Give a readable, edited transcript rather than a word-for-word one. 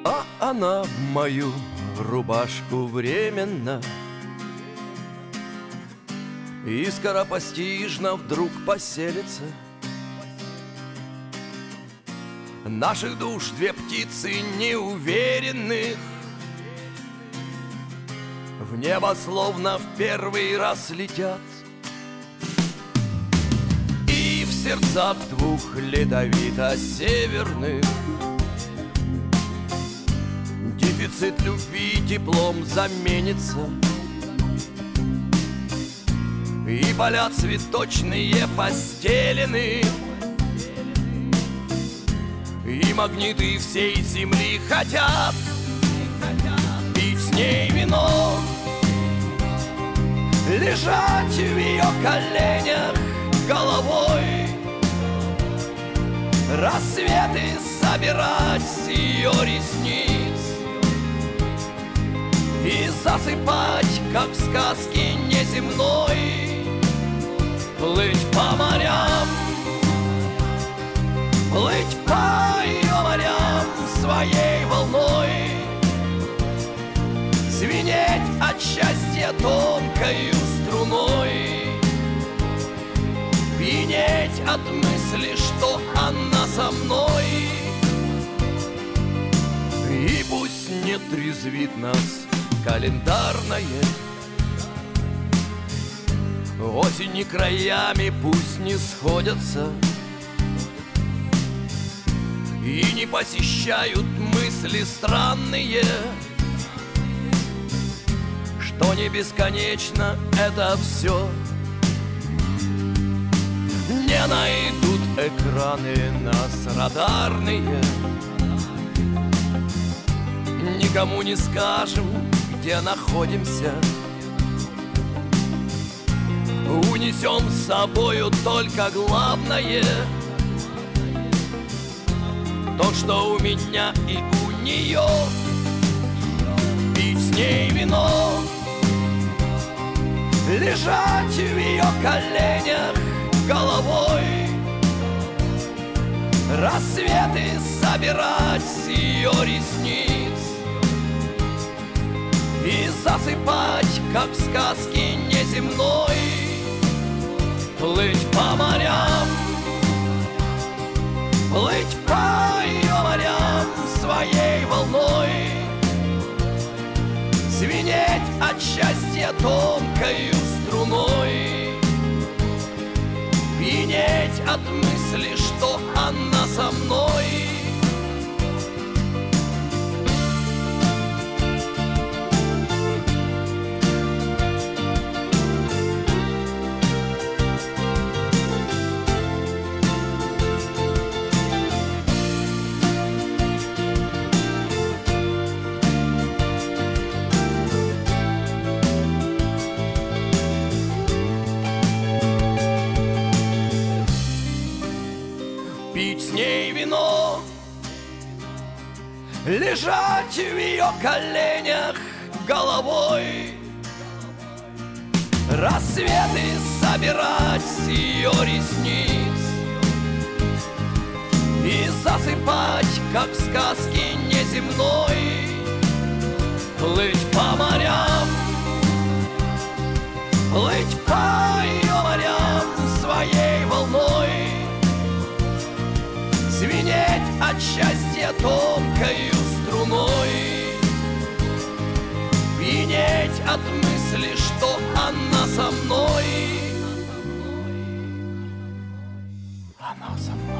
А она в мою рубашку временно и скоропостижно вдруг поселится. Наших душ две птицы неуверенных в небо словно в первый раз летят, и в сердцах двух ледовито-северных дефицит любви теплом заменится, и поля цветочные постелены, и магниты всей земли хотят пить с ней вино, лежать в ее коленях головой, рассветы собирать с ее ресниц и засыпать, как в сказке неземной, плыть по морям, плыть по ее морям своей волной, звенеть от счастья тонкою струной, пьянеть от мысли, что она со мной. И пусть не трезвит нас календарное, осени краями пусть не сходятся, и не посещают мысли странные, что не бесконечно это все. Не найдут экраны нас радарные, никому не скажем, где находимся. Унесем с собою только главное, то, что у меня и у нее. Пить с ней вино, лежать в ее коленях головой, рассветы собирать с ее ресниц и засыпать, как в сказке неземной, плыть по морям, плыть по ее морям своей волной, звенеть от счастья тонкою струной, пьянеть от мысли, что она со мной. Пить с ней вино, лежать в ее коленях головой, рассветы собирать с ее ресниц и засыпать, как в сказке неземной, плыть по морям, плыть по ее морям своей волной, звенеть от счастья тонкою струной, пьянеть от мысли, что она со мной. Она со мной.